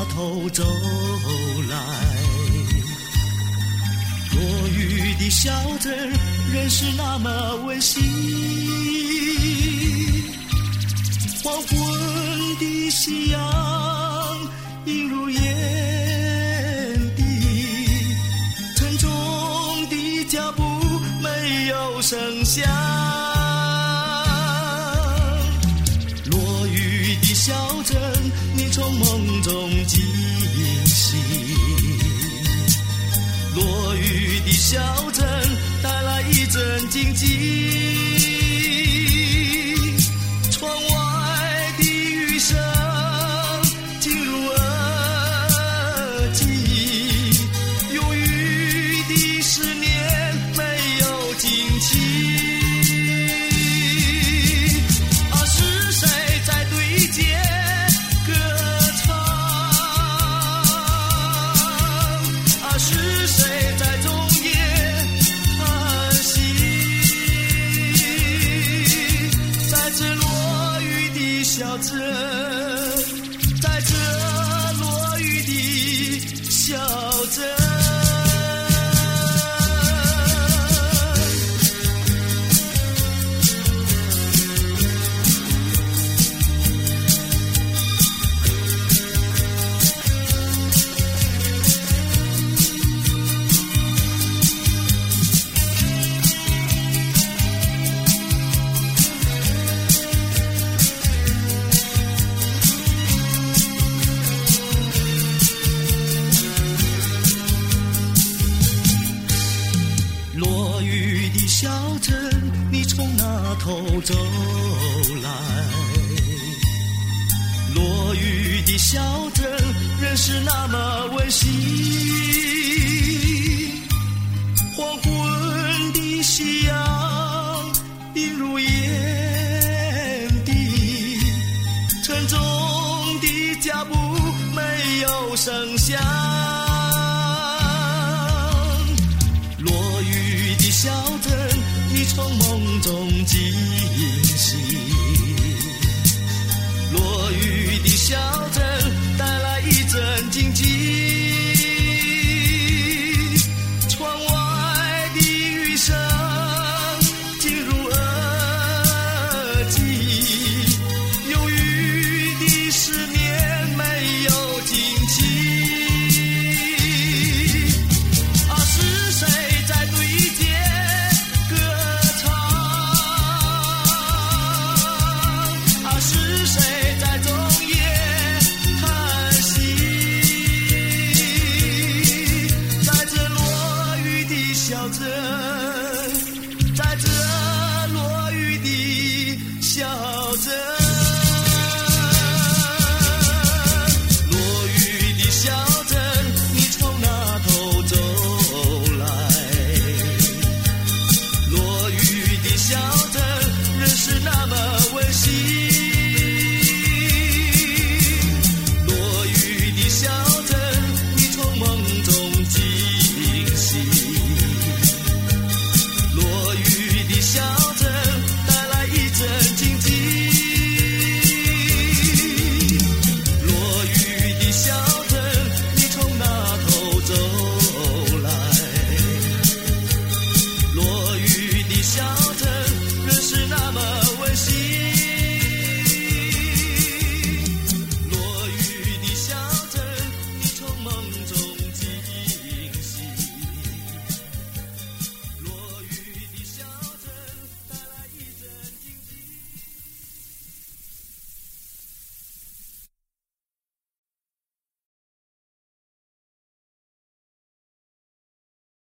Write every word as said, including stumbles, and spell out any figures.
头走来，落雨的小镇仍是那么温馨，黄昏的夕阳映入眼底，沉重的脚步没有声响，落雨的小镇你从梦中惊醒，落雨的小镇带来一阵静寂，窗外的雨声进入耳际，有雨的思念没有尽期，啊，是谁在对街歌唱，啊，是谁在中夜叹息，在这落雨的小镇，在这落雨的小镇。落雨的小镇，你从那头走来，落雨的小镇仍是那么温馨，黄昏的夕阳映入眼底，沉重的脚步没有声响，小镇你从梦中惊醒，落雨的小镇带来一阵静寂，窗外的雨声进入耳际，有雨的思念没有尽期，啊，是谁在对街是谁在中夜叹息，在这落雨的小镇。